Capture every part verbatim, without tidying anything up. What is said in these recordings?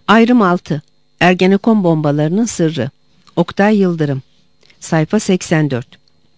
Ayrım altı. Ergenekon bombalarının sırrı. Oktay Yıldırım. Sayfa seksen dört.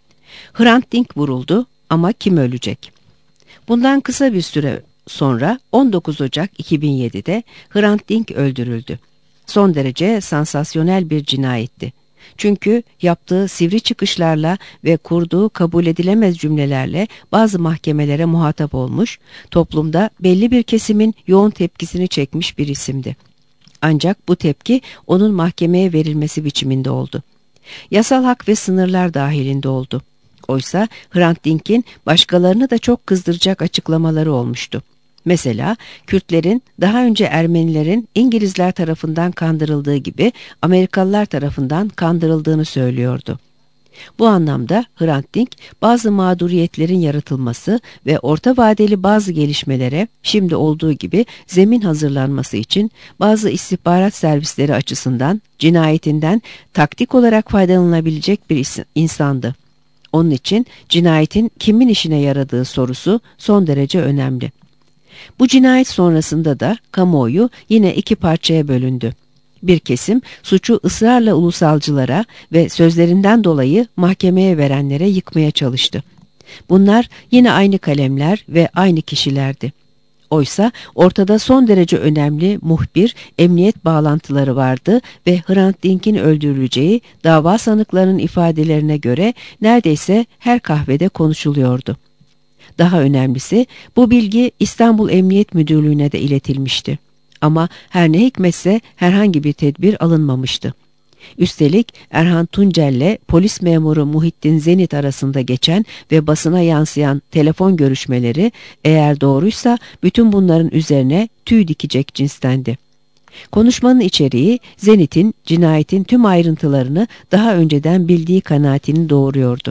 Hrant Dink vuruldu ama kim ölecek? Bundan kısa bir süre sonra on dokuz Ocak iki bin yedi'de Hrant Dink öldürüldü. Son derece sansasyonel bir cinayetti. Çünkü yaptığı sivri çıkışlarla ve kurduğu kabul edilemez cümlelerle bazı mahkemelere muhatap olmuş, toplumda belli bir kesimin yoğun tepkisini çekmiş bir isimdi. Ancak bu tepki onun mahkemeye verilmesi biçiminde oldu. Yasal hak ve sınırlar dahilinde oldu. Oysa Hrant Dink'in başkalarını da çok kızdıracak açıklamaları olmuştu. Mesela Kürtlerin daha önce Ermenilerin İngilizler tarafından kandırıldığı gibi Amerikalılar tarafından kandırıldığını söylüyordu. Bu anlamda Hrant Dink bazı mağduriyetlerin yaratılması ve orta vadeli bazı gelişmelere şimdi olduğu gibi zemin hazırlanması için bazı istihbarat servisleri açısından cinayetinden taktik olarak faydalanabilecek bir insandı. Onun için cinayetin kimin işine yaradığı sorusu son derece önemli. Bu cinayet sonrasında da kamuoyu yine iki parçaya bölündü. Bir kesim suçu ısrarla ulusalcılara ve sözlerinden dolayı mahkemeye verenlere yıkmaya çalıştı. Bunlar yine aynı kalemler ve aynı kişilerdi. Oysa ortada son derece önemli muhbir, emniyet bağlantıları vardı ve Hrant Dink'in öldürüleceği dava sanıklarının ifadelerine göre neredeyse her kahvede konuşuluyordu. Daha önemlisi bu bilgi İstanbul Emniyet Müdürlüğü'ne de iletilmişti. Ama her ne hikmetse herhangi bir tedbir alınmamıştı. Üstelik Erhan Tuncel'le polis memuru Muhittin Zenit arasında geçen ve basına yansıyan telefon görüşmeleri eğer doğruysa bütün bunların üzerine tüy dikecek cinstendi. Konuşmanın içeriği Zenit'in cinayetin tüm ayrıntılarını daha önceden bildiği kanaatini doğuruyordu.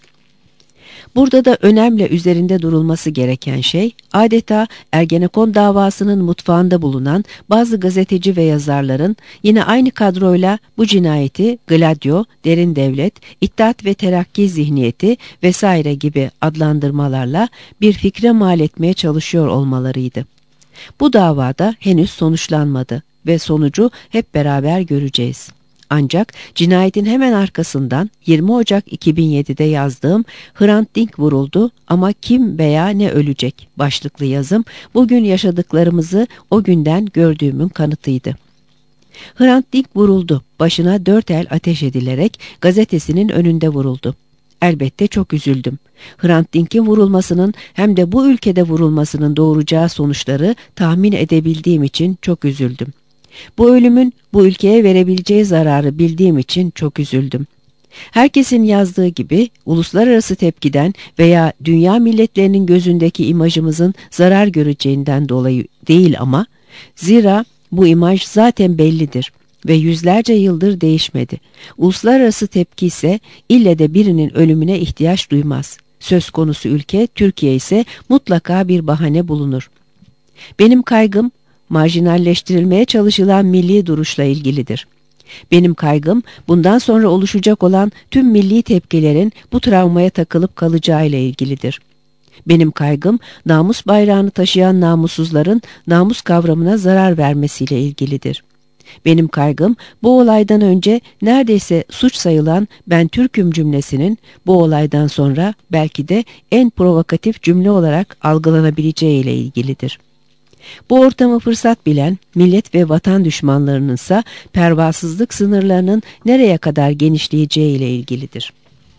Burada da önemli üzerinde durulması gereken şey, adeta Ergenekon davasının mutfağında bulunan bazı gazeteci ve yazarların yine aynı kadroyla bu cinayeti Gladio, Derin Devlet, İttihat ve Terakki zihniyeti vesaire gibi adlandırmalarla bir fikre mal etmeye çalışıyor olmalarıydı. Bu davada henüz sonuçlanmadı ve sonucu hep beraber göreceğiz. Ancak cinayetin hemen arkasından yirmi Ocak iki bin yedi'de yazdığım Hrant Dink vuruldu ama kim veya ne ölecek başlıklı yazım bugün yaşadıklarımızı o günden gördüğümün kanıtıydı. Hrant Dink vuruldu, başına dört el ateş edilerek gazetesinin önünde vuruldu. Elbette çok üzüldüm. Hrant Dink'in vurulmasının hem de bu ülkede vurulmasının doğuracağı sonuçları tahmin edebildiğim için çok üzüldüm. Bu ölümün bu ülkeye verebileceği zararı bildiğim için çok üzüldüm. Herkesin yazdığı gibi uluslararası tepkiden veya dünya milletlerinin gözündeki imajımızın zarar göreceğinden dolayı değil ama zira bu imaj zaten bellidir ve yüzlerce yıldır değişmedi. Uluslararası tepki ise ille de birinin ölümüne ihtiyaç duymaz. Söz konusu ülke Türkiye ise mutlaka bir bahane bulunur. Benim kaygım marjinalleştirilmeye çalışılan milli duruşla ilgilidir. Benim kaygım bundan sonra oluşacak olan tüm milli tepkilerin bu travmaya takılıp kalacağıyla ilgilidir. Benim kaygım namus bayrağını taşıyan namussuzların namus kavramına zarar vermesiyle ilgilidir. Benim kaygım bu olaydan önce neredeyse suç sayılan "ben Türk'üm" cümlesinin bu olaydan sonra belki de en provokatif cümle olarak algılanabileceğiyle ilgilidir. Bu ortamı fırsat bilen millet ve vatan düşmanlarınınsa pervasızlık sınırlarının nereye kadar genişleyeceği ile ilgilidir.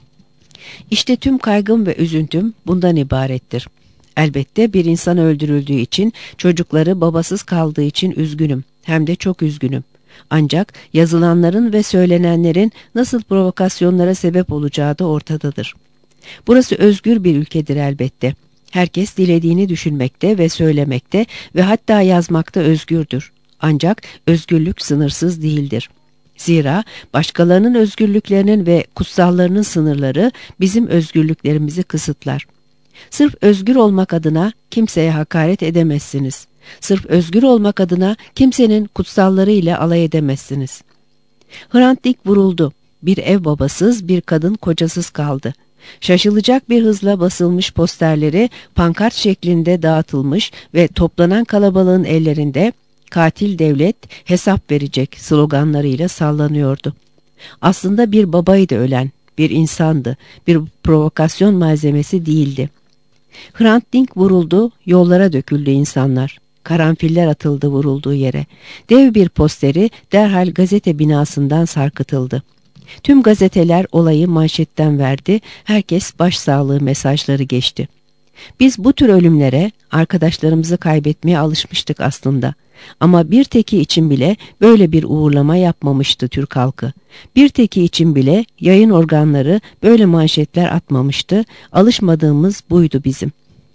İşte tüm kaygım ve üzüntüm bundan ibarettir. Elbette bir insan öldürüldüğü için, çocukları babasız kaldığı için üzgünüm, hem de çok üzgünüm. Ancak yazılanların ve söylenenlerin nasıl provokasyonlara sebep olacağı da ortadadır. Burası özgür bir ülkedir elbette. Herkes dilediğini düşünmekte ve söylemekte ve hatta yazmakta özgürdür. Ancak özgürlük sınırsız değildir. Zira başkalarının özgürlüklerinin ve kutsallarının sınırları bizim özgürlüklerimizi kısıtlar. Sırf özgür olmak adına kimseye hakaret edemezsiniz. Sırf özgür olmak adına kimsenin kutsalları ile alay edemezsiniz. Hrant Dink vuruldu. Bir ev babasız, bir kadın kocasız kaldı. Şaşılacak bir hızla basılmış posterleri pankart şeklinde dağıtılmış ve toplanan kalabalığın ellerinde katil devlet hesap verecek sloganlarıyla sallanıyordu. Aslında bir babaydı ölen, bir insandı, bir provokasyon malzemesi değildi. Hrant Dink vuruldu, yollara döküldü insanlar. Karanfiller atıldı vurulduğu yere. Dev bir posteri derhal gazete binasından sarkıtıldı. Tüm gazeteler olayı manşetten verdi, herkes başsağlığı mesajları geçti. Biz bu tür ölümlere, arkadaşlarımızı kaybetmeye alışmıştık aslında. Ama bir teki için bile böyle bir uğurlama yapmamıştı Türk halkı. Bir teki için bile yayın organları böyle manşetler atmamıştı, alışmadığımız buydu bizim.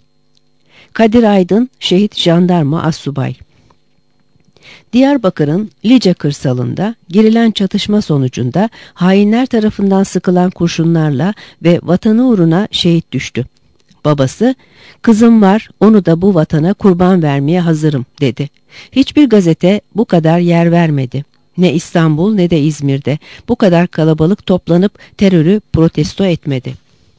Kadir Aydın, şehit jandarma assubay. Diyarbakır'ın Lice kırsalında girilen çatışma sonucunda hainler tarafından sıkılan kurşunlarla ve vatanı uğruna şehit düştü. Babası, "Kızım var, onu da bu vatana kurban vermeye hazırım," dedi. Hiçbir gazete bu kadar yer vermedi. Ne İstanbul ne de İzmir'de bu kadar kalabalık toplanıp terörü protesto etmedi.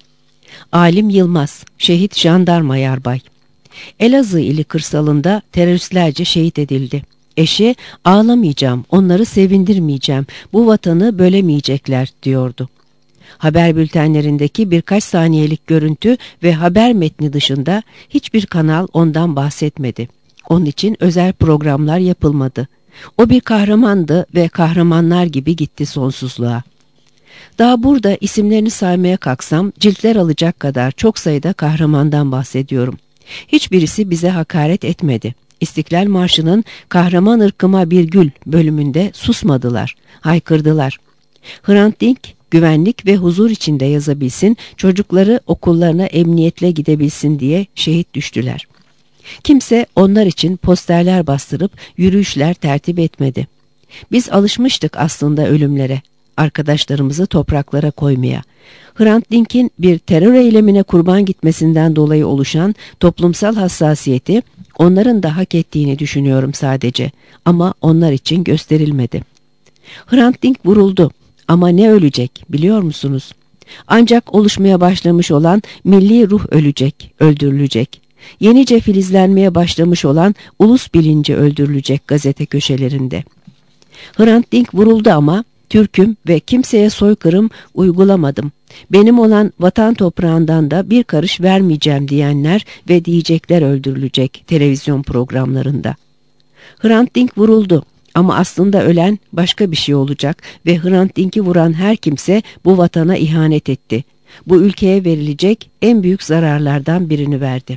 Alim Yılmaz, şehit jandarma yarbay. Elazığ ili kırsalında teröristlerce şehit edildi. Eşi, "Ağlamayacağım, onları sevindirmeyeceğim, bu vatanı bölemeyecekler," diyordu. Haber bültenlerindeki birkaç saniyelik görüntü ve haber metni dışında hiçbir kanal ondan bahsetmedi. Onun için özel programlar yapılmadı. O bir kahramandı ve kahramanlar gibi gitti sonsuzluğa. Daha burada isimlerini saymaya kalksam ciltler alacak kadar çok sayıda kahramandan bahsediyorum. Hiçbirisi bize hakaret etmedi. İstiklal Marşı'nın "Kahraman ırkıma bir gül" bölümünde susmadılar, haykırdılar. Hrant Dink güvenlik ve huzur içinde yazabilsin, çocukları okullarına emniyetle gidebilsin diye şehit düştüler. Kimse onlar için posterler bastırıp yürüyüşler tertip etmedi. Biz alışmıştık aslında ölümlere, arkadaşlarımızı topraklara koymaya. Hrant Dink'in bir terör eylemine kurban gitmesinden dolayı oluşan toplumsal hassasiyeti onların da hak ettiğini düşünüyorum sadece, ama onlar için gösterilmedi. Hrant Dink vuruldu. Ama ne ölecek biliyor musunuz? Ancak oluşmaya başlamış olan milli ruh ölecek, öldürülecek. Yenice filizlenmeye başlamış olan ulus bilinci öldürülecek gazete köşelerinde. Hrant Dink vuruldu ama Türk'üm ve kimseye soykırım uygulamadım. Benim olan vatan toprağından da bir karış vermeyeceğim diyenler ve diyecekler öldürülecek televizyon programlarında. Hrant Dink vuruldu. Ama aslında ölen başka bir şey olacak ve Hrant Dink'i vuran her kimse bu vatana ihanet etti. Bu ülkeye verilecek en büyük zararlardan birini verdi.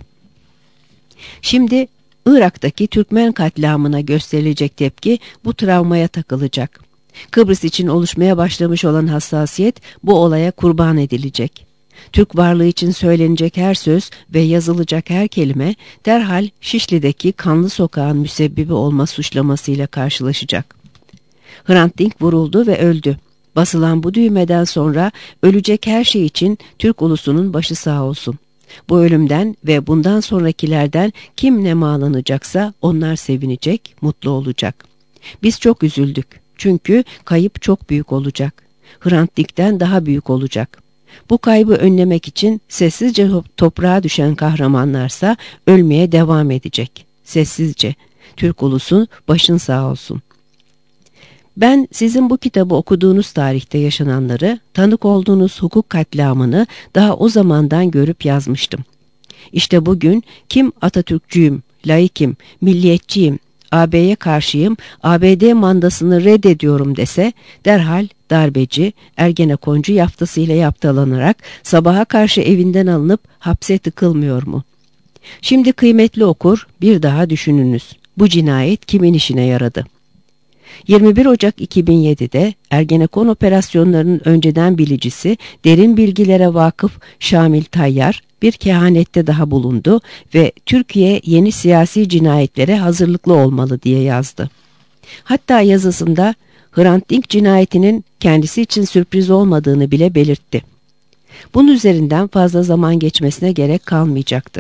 Şimdi Irak'taki Türkmen katliamına gösterilecek tepki bu travmaya takılacak. Kıbrıs için oluşmaya başlamış olan hassasiyet bu olaya kurban edilecek. Türk varlığı için söylenecek her söz ve yazılacak her kelime derhal Şişli'deki kanlı sokağın müsebbibi olma suçlamasıyla karşılaşacak. Hrant Dink vuruldu ve öldü. Basılan bu düğmeden sonra ölecek her şey için Türk ulusunun başı sağ olsun. Bu ölümden ve bundan sonrakilerden kim nemalanacaksa onlar sevinecek, mutlu olacak. Biz çok üzüldük. Çünkü kayıp çok büyük olacak. Hrant Dink'ten daha büyük olacak. Bu kaybı önlemek için sessizce toprağa düşen kahramanlarsa ölmeye devam edecek. Sessizce. Türk ulusu başın sağ olsun. Ben sizin bu kitabı okuduğunuz tarihte yaşananları, tanık olduğunuz hukuk katliamını daha o zamandan görüp yazmıştım. İşte bugün kim Atatürkçüyüm, laikim, milliyetçiyim, A B'ye karşıyım, A B D mandasını reddediyorum dese derhal darbeci, Ergenekoncu yaftasıyla yaptalanarak sabaha karşı evinden alınıp hapse tıkılmıyor mu? Şimdi kıymetli okur, bir daha düşününüz. Bu cinayet kimin işine yaradı? yirmi bir Ocak iki bin yedi'de Ergenekon operasyonlarının önceden bilicisi, derin bilgilere vakıf Şamil Tayyar bir kehanette daha bulundu ve Türkiye yeni siyasi cinayetlere hazırlıklı olmalı diye yazdı. Hatta yazısında Hrant Dink cinayetinin kendisi için sürpriz olmadığını bile belirtti. Bunun üzerinden fazla zaman geçmesine gerek kalmayacaktı.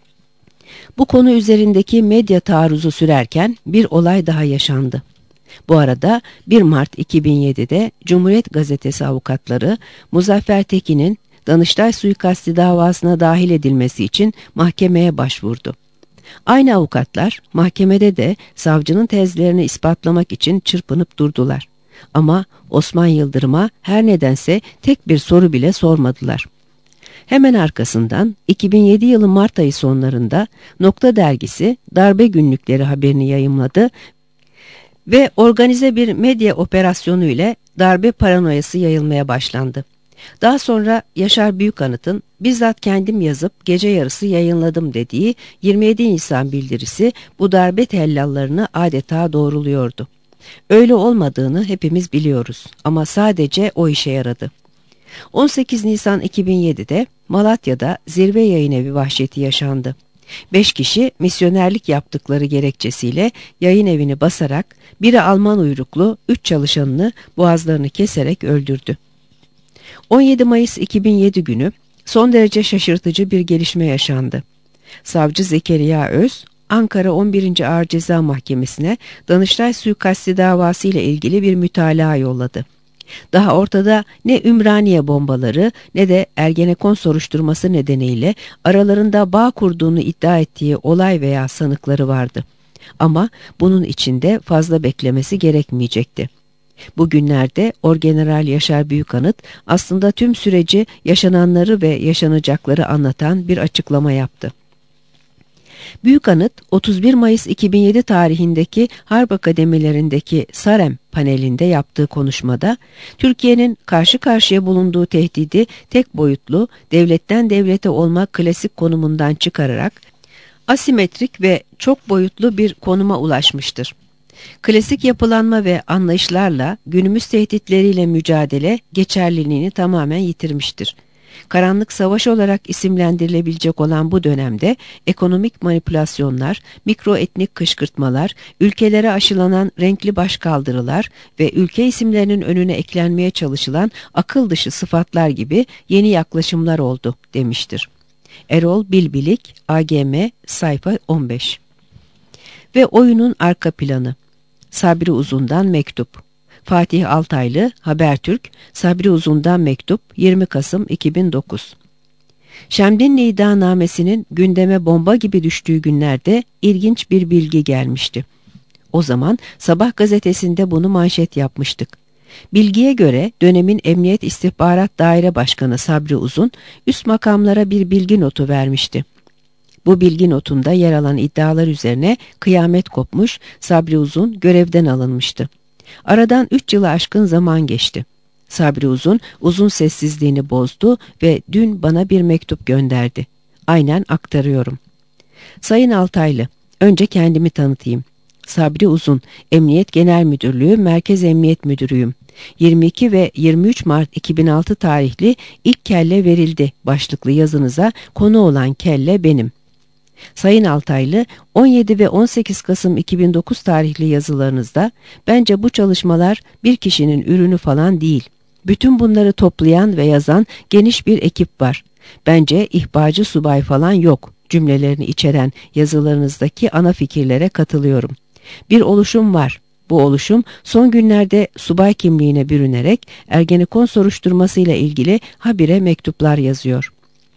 Bu konu üzerindeki medya taarruzu sürerken bir olay daha yaşandı. Bu arada bir Mart iki bin yedi'de Cumhuriyet Gazetesi avukatları Muzaffer Tekin'in Danıştay suikasti davasına dahil edilmesi için mahkemeye başvurdu. Aynı avukatlar mahkemede de savcının tezlerini ispatlamak için çırpınıp durdular. Ama Osman Yıldırım'a her nedense tek bir soru bile sormadılar. Hemen arkasından iki bin yedi yılı Mart ayı sonlarında Nokta dergisi darbe günlükleri haberini yayımladı ve organize bir medya operasyonu ile darbe paranoyası yayılmaya başlandı. Daha sonra Yaşar Büyükanıt'ın bizzat kendim yazıp gece yarısı yayınladım dediği yirmi yedi Nisan bildirisi bu darbe tellallarını adeta doğruluyordu. Öyle olmadığını hepimiz biliyoruz ama sadece o işe yaradı. on sekiz Nisan iki bin yedi'de Malatya'da zirve yayınevi vahşeti yaşandı. Beş kişi misyonerlik yaptıkları gerekçesiyle yayın evini basarak biri Alman uyruklu üç çalışanını boğazlarını keserek öldürdü. on yedi Mayıs iki bin yedi günü son derece şaşırtıcı bir gelişme yaşandı. Savcı Zekeriya Öz, Ankara on birinci Ağır Ceza Mahkemesi'ne Danıştay suikasti davası ile ilgili bir mütalaa yolladı. Daha ortada ne Ümraniye bombaları ne de Ergenekon soruşturması nedeniyle aralarında bağ kurduğunu iddia ettiği olay veya sanıkları vardı. Ama bunun içinde fazla beklemesi gerekmeyecekti. Bugünlerde Orgeneral Yaşar Büyükanıt aslında tüm süreci, yaşananları ve yaşanacakları anlatan bir açıklama yaptı. Büyükanıt, otuz bir Mayıs iki bin yedi tarihindeki Harp Akademilerindeki Sarem panelinde yaptığı konuşmada, Türkiye'nin karşı karşıya bulunduğu tehdidi tek boyutlu, devletten devlete olma klasik konumundan çıkararak, asimetrik ve çok boyutlu bir konuma ulaşmıştır. Klasik yapılanma ve anlayışlarla günümüz tehditleriyle mücadele geçerliliğini tamamen yitirmiştir. Karanlık savaş olarak isimlendirilebilecek olan bu dönemde ekonomik manipülasyonlar, mikroetnik kışkırtmalar, ülkelere aşılanan renkli başkaldırılar ve ülke isimlerinin önüne eklenmeye çalışılan akıl dışı sıfatlar gibi yeni yaklaşımlar oldu demiştir. Erol Bilbilik, A G M, sayfa on beş. Ve oyunun arka planı. Sabri Uzun'dan mektup. Fatih Altaylı, Habertürk, Sabri Uzun'dan mektup, yirmi Kasım iki bin dokuz. Şemdinli iddianamesinin gündeme bomba gibi düştüğü günlerde ilginç bir bilgi gelmişti. O zaman Sabah gazetesinde bunu manşet yapmıştık. Bilgiye göre dönemin Emniyet İstihbarat Daire Başkanı Sabri Uzun üst makamlara bir bilgi notu vermişti. Bu bilgi notunda yer alan iddialar üzerine kıyamet kopmuş, Sabri Uzun görevden alınmıştı. Aradan üç yılı aşkın zaman geçti. Sabri Uzun uzun sessizliğini bozdu ve dün bana bir mektup gönderdi. Aynen aktarıyorum. Sayın Altaylı, önce kendimi tanıtayım. Sabri Uzun, Emniyet Genel Müdürlüğü Merkez Emniyet Müdürüyüm. yirmi iki ve yirmi üç Mart iki bin altı tarihli ilk kelle verildi başlıklı yazınıza konu olan kelle benim. Sayın Altaylı, on yedi ve on sekiz Kasım iki bin dokuz tarihli yazılarınızda bence bu çalışmalar bir kişinin ürünü falan değil. Bütün bunları toplayan ve yazan geniş bir ekip var. Bence ihbarcı subay falan yok cümlelerini içeren yazılarınızdaki ana fikirlere katılıyorum. Bir oluşum var. Bu oluşum son günlerde subay kimliğine bürünerek Ergenekon soruşturmasıyla ilgili habire mektuplar yazıyor.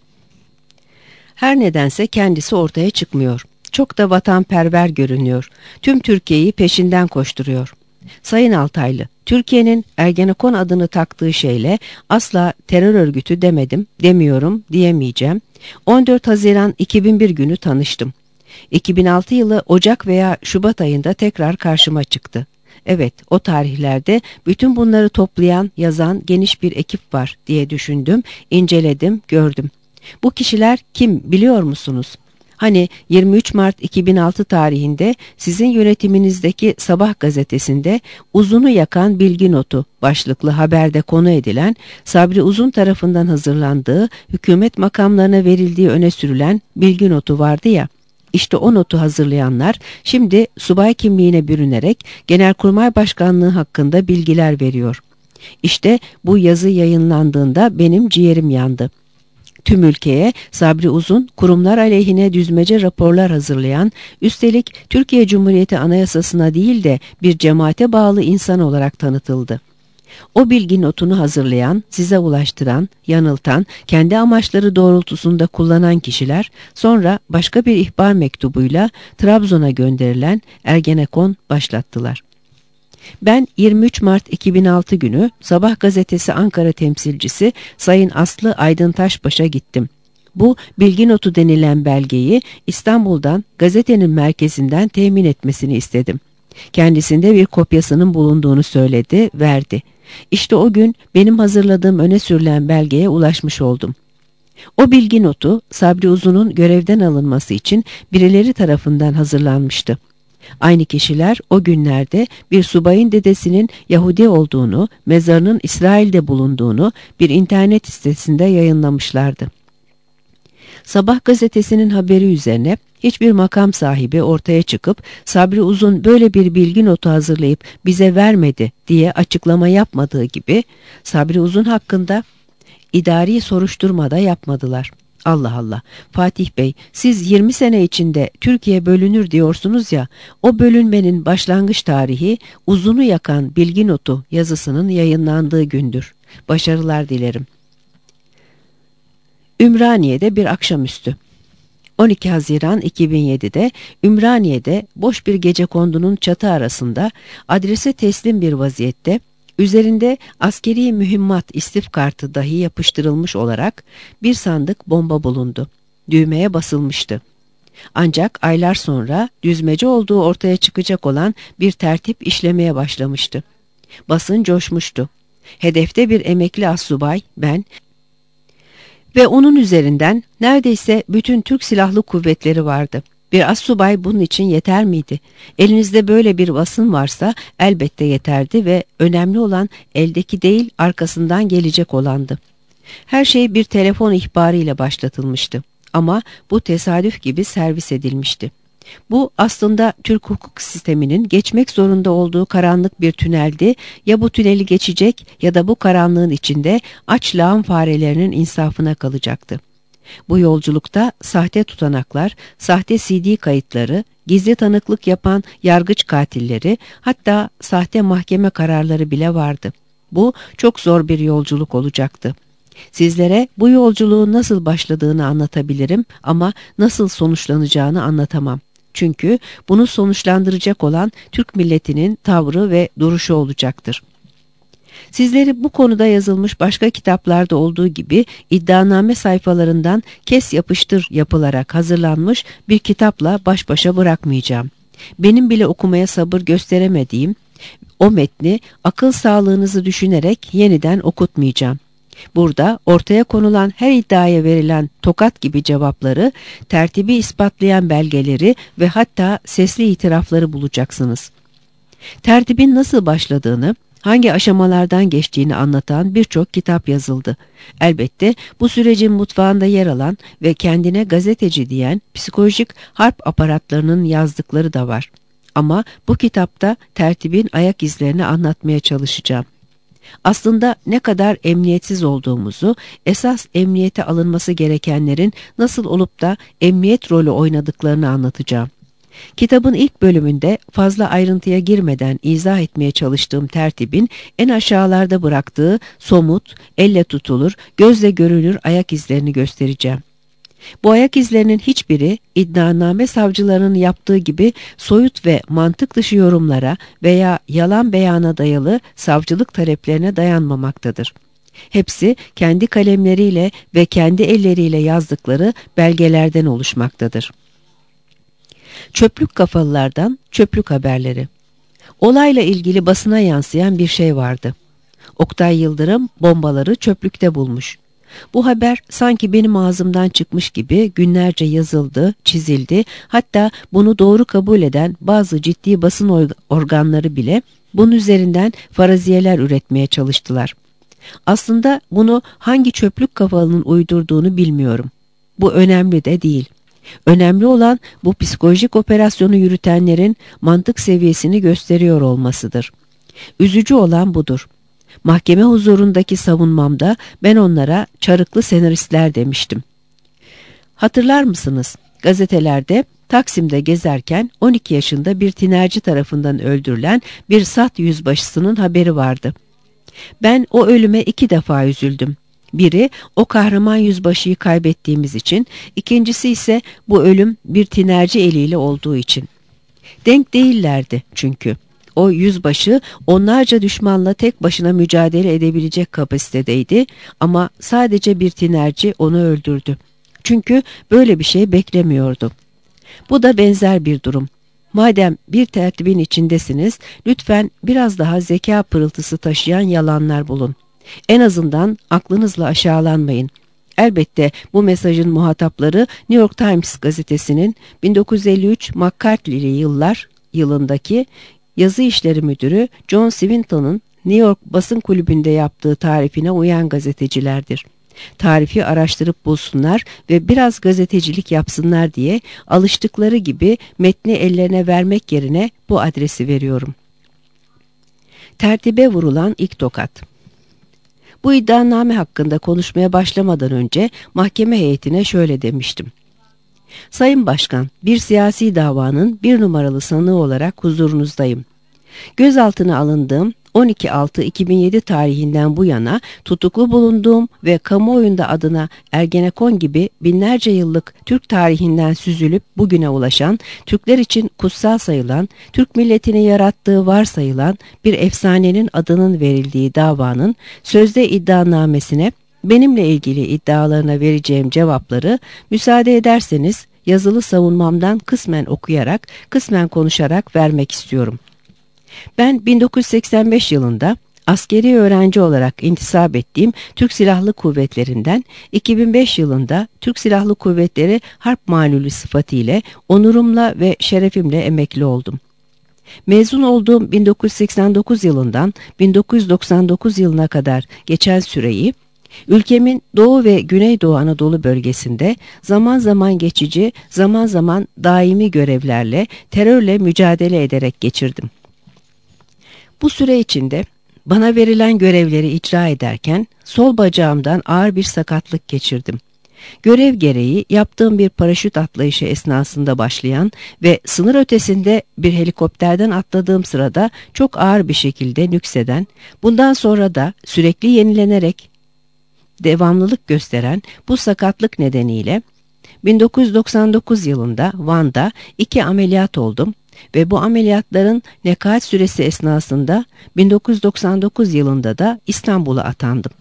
Her nedense kendisi ortaya çıkmıyor. Çok da vatanperver görünüyor. Tüm Türkiye'yi peşinden koşturuyor. Sayın Altaylı, Türkiye'nin Ergenekon adını taktığı şeyle asla terör örgütü demedim, demiyorum, diyemeyeceğim. on dört Haziran iki bin bir günü tanıştım. iki bin altı yılı Ocak veya Şubat ayında tekrar karşıma çıktı. Evet, o tarihlerde bütün bunları toplayan, yazan geniş bir ekip var diye düşündüm, inceledim, gördüm. Bu kişiler kim biliyor musunuz? Hani yirmi üç Mart iki bin altı tarihinde sizin yönetiminizdeki Sabah gazetesinde uzunu yakan bilgi notu başlıklı haberde konu edilen Sabri Uzun tarafından hazırlandığı hükümet makamlarına verildiği öne sürülen bilgi notu vardı ya. İşte o notu hazırlayanlar şimdi subay kimliğine bürünerek Genelkurmay Başkanlığı hakkında bilgiler veriyor. İşte bu yazı yayınlandığında benim ciğerim yandı. Tüm ülkeye Sabri Uzun kurumlar aleyhine düzmece raporlar hazırlayan, üstelik Türkiye Cumhuriyeti Anayasası'na değil de bir cemaate bağlı insan olarak tanıtıldı. O bilgi notunu hazırlayan, size ulaştıran, yanıltan, kendi amaçları doğrultusunda kullanan kişiler sonra başka bir ihbar mektubuyla Trabzon'a gönderilen Ergenekon başlattılar. Ben yirmi üç Mart iki bin altı günü Sabah gazetesi Ankara temsilcisi Sayın Aslı Aydın Taşbaş'a gittim. Bu bilgi notu denilen belgeyi İstanbul'dan gazetenin merkezinden temin etmesini istedim. Kendisinde bir kopyasının bulunduğunu söyledi, verdi. İşte o gün benim hazırladığım öne sürülen belgeye ulaşmış oldum. O bilgi notu Sabri Uzun'un görevden alınması için birileri tarafından hazırlanmıştı. Aynı kişiler o günlerde bir subayın dedesinin Yahudi olduğunu, mezarının İsrail'de bulunduğunu bir internet sitesinde yayınlamışlardı. Sabah gazetesinin haberi üzerine hiçbir makam sahibi ortaya çıkıp Sabri Uzun böyle bir bilgi notu hazırlayıp bize vermedi diye açıklama yapmadığı gibi Sabri Uzun hakkında idari soruşturma da yapmadılar. Allah Allah. Fatih Bey, siz yirmi sene içinde Türkiye bölünür diyorsunuz ya, o bölünmenin başlangıç tarihi Uzun'u yakan bilgi notu yazısının yayınlandığı gündür. Başarılar dilerim. Ümraniye'de bir akşamüstü. on iki Haziran iki bin yedi'de Ümraniye'de boş bir gecekondunun çatı arasında adrese teslim bir vaziyette üzerinde askeri mühimmat istif kartı dahi yapıştırılmış olarak bir sandık bomba bulundu. Düğmeye basılmıştı. Ancak aylar sonra düzmece olduğu ortaya çıkacak olan bir tertip işlemeye başlamıştı. Basın coşmuştu. Hedefte bir emekli astsubay, ben ve onun üzerinden neredeyse bütün Türk Silahlı Kuvvetleri vardı. Bir astsubay bunun için yeter miydi? Elinizde böyle bir basın varsa elbette yeterdi ve önemli olan eldeki değil arkasından gelecek olandı. Her şey bir telefon ihbarıyla başlatılmıştı. Ama bu tesadüf gibi servis edilmişti. Bu aslında Türk hukuk sisteminin geçmek zorunda olduğu karanlık bir tüneldi. Ya bu tüneli geçecek ya da bu karanlığın içinde aç lağım farelerinin insafına kalacaktı. Bu yolculukta sahte tutanaklar, sahte C D kayıtları, gizli tanıklık yapan yargıç katilleri, hatta sahte mahkeme kararları bile vardı. Bu çok zor bir yolculuk olacaktı. Sizlere bu yolculuğun nasıl başladığını anlatabilirim ama nasıl sonuçlanacağını anlatamam. Çünkü bunu sonuçlandıracak olan Türk milletinin tavrı ve duruşu olacaktır. Sizleri bu konuda yazılmış başka kitaplarda olduğu gibi iddianame sayfalarından kes yapıştır yapılarak hazırlanmış bir kitapla baş başa bırakmayacağım. Benim bile okumaya sabır gösteremediğim o metni akıl sağlığınızı düşünerek yeniden okutmayacağım. Burada ortaya konulan her iddiaya verilen tokat gibi cevapları, tertibi ispatlayan belgeleri ve hatta sesli itirafları bulacaksınız. Tertibin nasıl başladığını, hangi aşamalardan geçtiğini anlatan birçok kitap yazıldı. Elbette bu sürecin mutfağında yer alan ve kendine gazeteci diyen psikolojik harp aparatlarının yazdıkları da var. Ama bu kitapta tertibin ayak izlerini anlatmaya çalışacağım. Aslında ne kadar emniyetsiz olduğumuzu, esas emniyete alınması gerekenlerin nasıl olup da emniyet rolü oynadıklarını anlatacağım. Kitabın ilk bölümünde fazla ayrıntıya girmeden izah etmeye çalıştığım tertibin en aşağılarda bıraktığı somut, elle tutulur, gözle görülür ayak izlerini göstereceğim. Bu ayak izlerinin hiçbiri iddianame savcılarının yaptığı gibi soyut ve mantık dışı yorumlara veya yalan beyana dayalı savcılık taleplerine dayanmamaktadır. Hepsi kendi kalemleriyle ve kendi elleriyle yazdıkları belgelerden oluşmaktadır. Çöplük kafalılardan çöplük haberleri. Olayla ilgili basına yansıyan bir şey vardı. Oktay Yıldırım bombaları çöplükte bulmuş. Bu haber sanki benim ağzımdan çıkmış gibi günlerce yazıldı, çizildi, hatta bunu doğru kabul eden bazı ciddi basın organları bile bunun üzerinden faraziyeler üretmeye çalıştılar. Aslında bunu hangi çöplük kafalının uydurduğunu bilmiyorum. Bu önemli de değil. Önemli olan bu psikolojik operasyonu yürütenlerin mantık seviyesini gösteriyor olmasıdır. Üzücü olan budur. Mahkeme huzurundaki savunmamda ben onlara çarıklı senaristler demiştim. Hatırlar mısınız? Gazetelerde Taksim'de gezerken on iki yaşında bir tinerci tarafından öldürülen bir S A T yüzbaşısının haberi vardı. Ben o ölüme iki defa üzüldüm. Biri o kahraman yüzbaşıyı kaybettiğimiz için, ikincisi ise bu ölüm bir tinerci eliyle olduğu için. Denk değillerdi çünkü. O yüzbaşı onlarca düşmanla tek başına mücadele edebilecek kapasitedeydi ama sadece bir tinerci onu öldürdü. Çünkü böyle bir şey beklemiyordu. Bu da benzer bir durum. Madem bir tertibin içindesiniz, lütfen biraz daha zeka pırıltısı taşıyan yalanlar bulun. En azından aklınızla aşağılanmayın. Elbette bu mesajın muhatapları New York Times gazetesinin bin dokuz yüz elli üç McCarthy'li yıllar yılındaki yazı işleri müdürü John Swinton'ın New York Basın Kulübü'nde yaptığı tarifine uyan gazetecilerdir. Tarifi araştırıp bulsunlar ve biraz gazetecilik yapsınlar diye alıştıkları gibi metni ellerine vermek yerine bu adresi veriyorum. Tertibe vurulan ilk tokat. Bu iddianame hakkında konuşmaya başlamadan önce mahkeme heyetine şöyle demiştim. Sayın Başkan, bir siyasi davanın bir numaralı sanığı olarak huzurunuzdayım. Gözaltına alındığım on iki Altı iki bin yedi tarihinden bu yana tutuklu bulunduğum ve kamuoyunda adına Ergenekon gibi binlerce yıllık Türk tarihinden süzülüp bugüne ulaşan, Türkler için kutsal sayılan, Türk milletini yarattığı varsayılan bir efsanenin adının verildiği davanın sözde iddianamesine, benimle ilgili iddialarına vereceğim cevapları müsaade ederseniz yazılı savunmamdan kısmen okuyarak, kısmen konuşarak vermek istiyorum. Ben bin dokuz yüz seksen beş yılında askeri öğrenci olarak intisap ettiğim Türk Silahlı Kuvvetlerinden, iki bin beş yılında Türk Silahlı Kuvvetleri Harp Malulü sıfatıyla onurumla ve şerefimle emekli oldum. Mezun olduğum bin dokuz yüz seksen dokuz yılından bin dokuz yüz doksan dokuz yılına kadar geçen süreyi, ülkemin Doğu ve Güneydoğu Anadolu bölgesinde zaman zaman geçici, zaman zaman daimi görevlerle terörle mücadele ederek geçirdim. Bu süre içinde bana verilen görevleri icra ederken sol bacağımdan ağır bir sakatlık geçirdim. Görev gereği yaptığım bir paraşüt atlayışı esnasında başlayan ve sınır ötesinde bir helikopterden atladığım sırada çok ağır bir şekilde nükseden, bundan sonra da sürekli yenilenerek devamlılık gösteren bu sakatlık nedeniyle bin dokuz yüz doksan dokuz yılında Van'da iki ameliyat oldum ve bu ameliyatların nekaat süresi esnasında bin dokuz yüz doksan dokuz yılında da İstanbul'a atandım.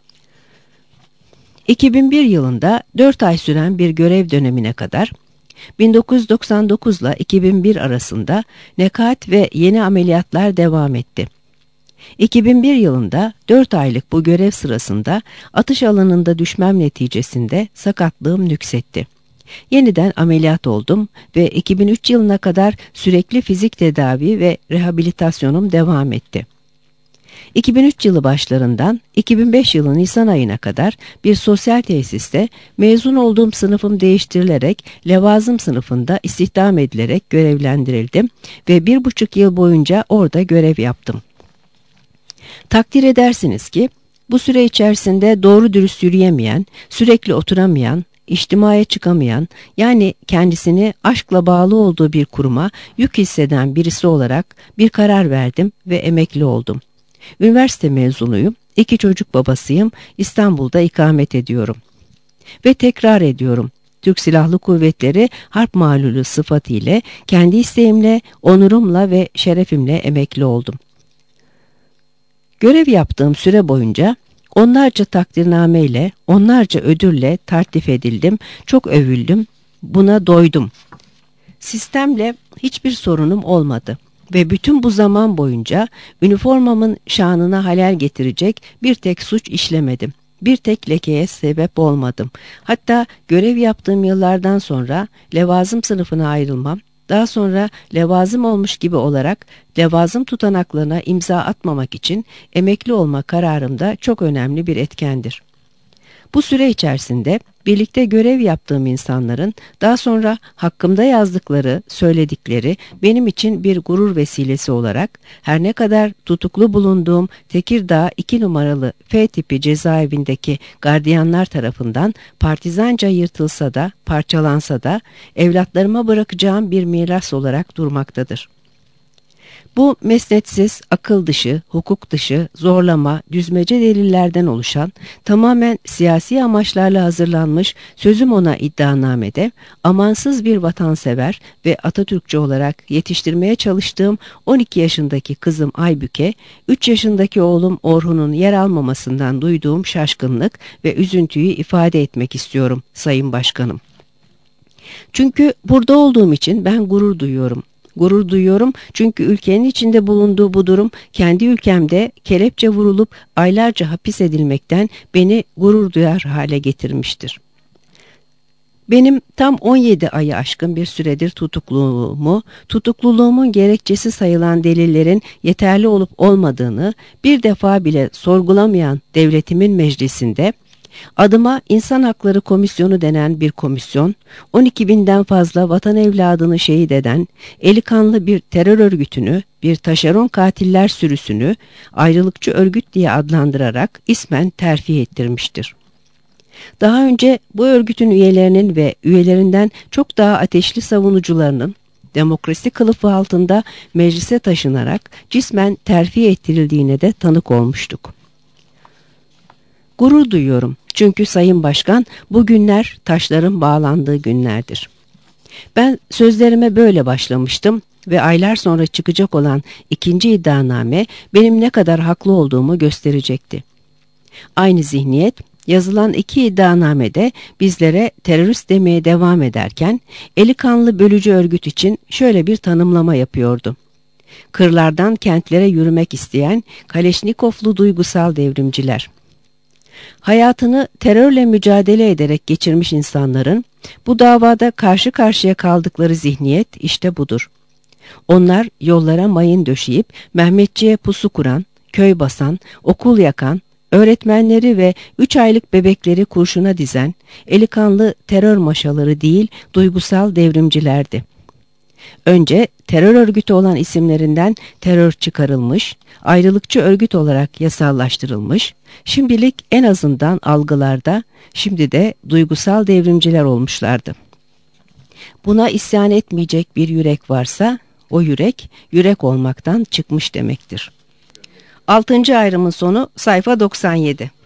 iki bin bir yılında dört ay süren bir görev dönemine kadar bin dokuz yüz doksan dokuz ile iki bin bir arasında nekaat ve yeni ameliyatlar devam etti. iki bin bir yılında dört aylık bu görev sırasında atış alanında düşmem neticesinde sakatlığım nüksetti. Yeniden ameliyat oldum ve iki bin üç yılına kadar sürekli fizik tedavi ve rehabilitasyonum devam etti. iki bin üç yılı başlarından iki bin beş yılı Nisan ayına kadar bir sosyal tesiste mezun olduğum sınıfım değiştirilerek levazım sınıfında istihdam edilerek görevlendirildim ve bir buçuk yıl boyunca orada görev yaptım. Takdir edersiniz ki bu süre içerisinde doğru dürüst yürüyemeyen, sürekli oturamayan, içtimaya çıkamayan, yani kendisini aşkla bağlı olduğu bir kuruma yük hisseden birisi olarak bir karar verdim ve emekli oldum. Üniversite mezunuyum, iki çocuk babasıyım, İstanbul'da ikamet ediyorum. Ve tekrar ediyorum, Türk Silahlı Kuvvetleri Harp Malulü sıfatıyla kendi isteğimle, onurumla ve şerefimle emekli oldum. Görev yaptığım süre boyunca onlarca takdirnameyle, onlarca ödülle tartif edildim, çok övüldüm, buna doydum. Sistemle hiçbir sorunum olmadı ve bütün bu zaman boyunca üniformamın şanına halel getirecek bir tek suç işlemedim. Bir tek lekeye sebep olmadım. Hatta görev yaptığım yıllardan sonra levazım sınıfına ayrılmam, daha sonra levazım olmuş gibi olarak levazım tutanaklarına imza atmamak için emekli olma kararımda çok önemli bir etkendir. Bu süre içerisinde birlikte görev yaptığım insanların daha sonra hakkımda yazdıkları, söyledikleri benim için bir gurur vesilesi olarak her ne kadar tutuklu bulunduğum Tekirdağ iki numaralı F tipi cezaevindeki gardiyanlar tarafından partizanca yırtılsa da, parçalansa da evlatlarıma bırakacağım bir miras olarak durmaktadır. Bu mesnetsiz, akıl dışı, hukuk dışı, zorlama, düzmece delillerden oluşan, tamamen siyasi amaçlarla hazırlanmış sözüm ona iddianamede, amansız bir vatansever ve Atatürkçü olarak yetiştirmeye çalıştığım on iki yaşındaki kızım Aybüke, üç yaşındaki oğlum Orhun'un yer almamasından duyduğum şaşkınlık ve üzüntüyü ifade etmek istiyorum Sayın Başkanım. Çünkü burada olduğum için ben gurur duyuyorum. Gurur duyuyorum çünkü ülkenin içinde bulunduğu bu durum kendi ülkemde kelepçe vurulup aylarca hapis edilmekten beni gurur duyar hale getirmiştir. Benim tam on yedi ayı aşkın bir süredir tutukluluğumu, tutukluluğumun gerekçesi sayılan delillerin yeterli olup olmadığını bir defa bile sorgulamayan devletimin meclisinde, adıma İnsan Hakları Komisyonu denen bir komisyon, on iki binden fazla vatan evladını şehit eden, eli kanlı bir terör örgütünü, bir taşeron katiller sürüsünü ayrılıkçı örgüt diye adlandırarak ismen terfi ettirmiştir. Daha önce bu örgütün üyelerinin ve üyelerinden çok daha ateşli savunucularının demokrasi kılıfı altında meclise taşınarak cismen terfi ettirildiğine de tanık olmuştuk. Gurur duyuyorum çünkü Sayın Başkan bu günler taşların bağlandığı günlerdir. Ben sözlerime böyle başlamıştım ve aylar sonra çıkacak olan ikinci iddianame benim ne kadar haklı olduğumu gösterecekti. Aynı zihniyet yazılan iki iddianamede bizlere terörist demeye devam ederken eli kanlı bölücü örgüt için şöyle bir tanımlama yapıyordu. Kırlardan kentlere yürümek isteyen Kaleşnikovlu duygusal devrimciler. Hayatını terörle mücadele ederek geçirmiş insanların bu davada karşı karşıya kaldıkları zihniyet işte budur. Onlar yollara mayın döşeyip Mehmetçiğe pusu kuran, köy basan, okul yakan, öğretmenleri ve üç aylık bebekleri kurşuna dizen, eli kanlı terör maşaları değil, duygusal devrimcilerdi. Önce terör örgütü olan isimlerinden terör çıkarılmış, ayrılıkçı örgüt olarak yasallaştırılmış, şimdilik en azından algılarda, şimdi de duygusal devrimciler olmuşlardı. Buna isyan etmeyecek bir yürek varsa, o yürek, yürek olmaktan çıkmış demektir. altıncı ayrımın sonu sayfa doksan yedi.